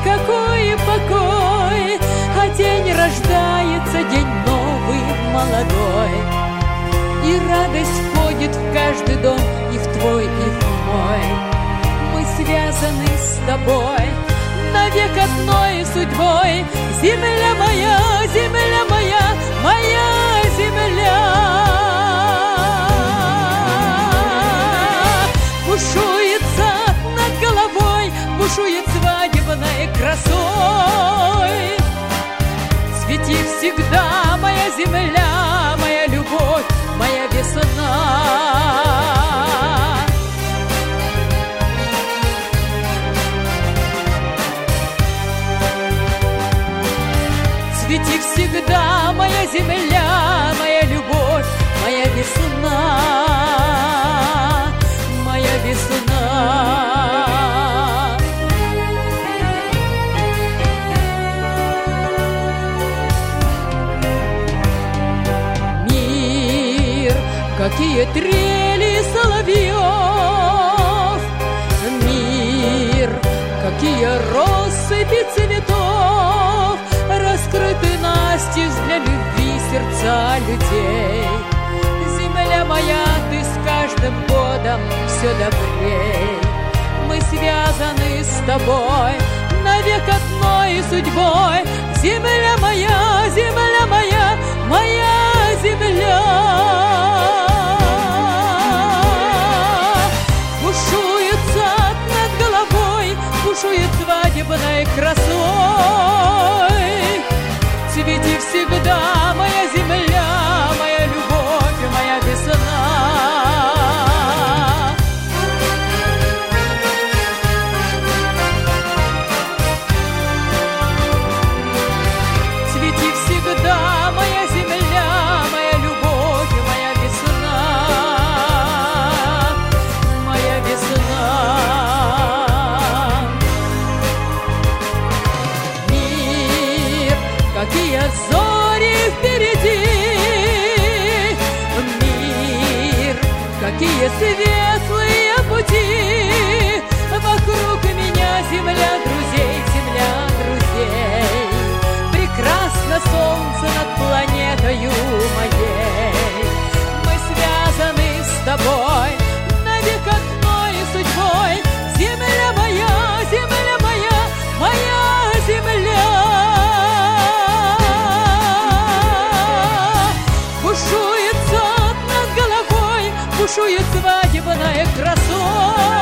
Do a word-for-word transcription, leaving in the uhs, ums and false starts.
какой покой, а день рождается, день новый, молодой. И радость входит в каждый дом, и в твой, и в мой. Мы связаны с тобой навек одной судьбой. Земля моя, земля моя, моя земля. Бушует сад над головой, бушует свадебной красой. Свети всегда, моя земля, моя любовь, моя весна. Свети всегда, моя земля, моя любовь, моя весна, моя весна. Мир, какие трели соловьев, мир, какие россыпи цветов, раскрыты настежь для любви сердца людей. Земля моя, ты с каждым годом все добрей. Мы связаны с тобой навек одной судьбой. Земля моя, земля моя, моя земля. Бушует сад над головой, бушует свадебной красой. Свети всегда, моя земля, моя любовь, моя весна. Свети всегда, моя земля, моя любовь, моя весна, моя весна. Какие зори впереди, мир, какие светлые пути. Вокруг меня земля друзей, земля друзей. Прекрасно солнце над планетою моей. Мы связаны с тобой навек одной судьбой. Земля моя, земля моя, моя земля. Бушует сад над головой, бушует свадебной красой.